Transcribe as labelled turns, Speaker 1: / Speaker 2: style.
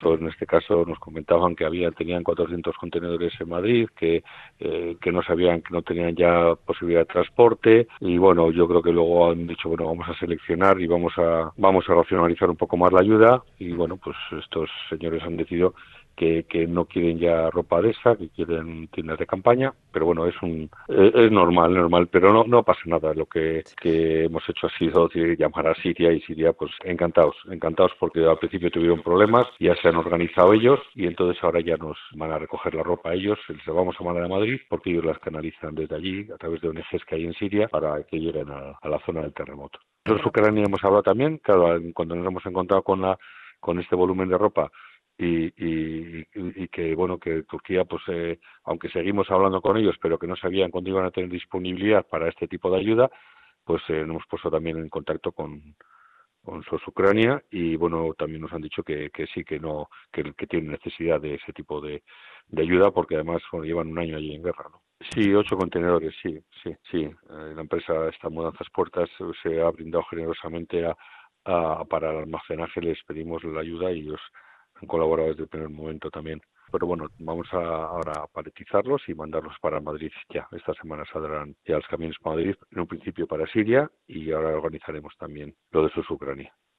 Speaker 1: Pues en este caso nos comentaban que tenían 400 contenedores en Madrid, que no sabían, que no tenían ya posibilidad de transporte, y bueno, yo creo que luego han dicho, bueno, vamos a seleccionar y vamos a racionalizar un poco más la ayuda, y bueno, pues estos señores han decidido que no quieren ya ropa de esa, que quieren tiendas de campaña, pero bueno, es normal, pero no pasa nada. Lo que hemos hecho ha sido llamar a Siria, y Siria, pues encantados porque al principio tuvieron problemas, ya se han organizado ellos, y entonces ahora ya nos van a recoger la ropa a ellos, les la vamos a mandar a Madrid, porque ellos las canalizan desde allí, a través de ONGs que hay en Siria, para que lleguen a la zona del terremoto. Nosotros
Speaker 2: Bueno,
Speaker 1: Ucrania hemos hablado también, claro, cuando nos hemos encontrado con este volumen de ropa, y que bueno, que Turquía, pues aunque seguimos hablando con ellos, pero que no sabían cuándo iban a tener disponibilidad para este tipo de ayuda, pues nos hemos puesto también en contacto con SOS Ucrania, y bueno, también nos han dicho que sí, que no, que tienen necesidad de ese tipo de ayuda, porque además bueno, llevan un año allí en guerra, ¿no? Sí, 8 contenedores, sí. La empresa, esta Mudanzas Puertas, se ha brindado generosamente para el almacenaje. Les pedimos la ayuda y ellos han colaborado desde el primer momento también. Pero bueno, vamos ahora a paletizarlos y mandarlos para Madrid ya. Esta semana saldrán ya los camiones para Madrid, en un principio para Siria, y ahora organizaremos también lo de sus Ucrania.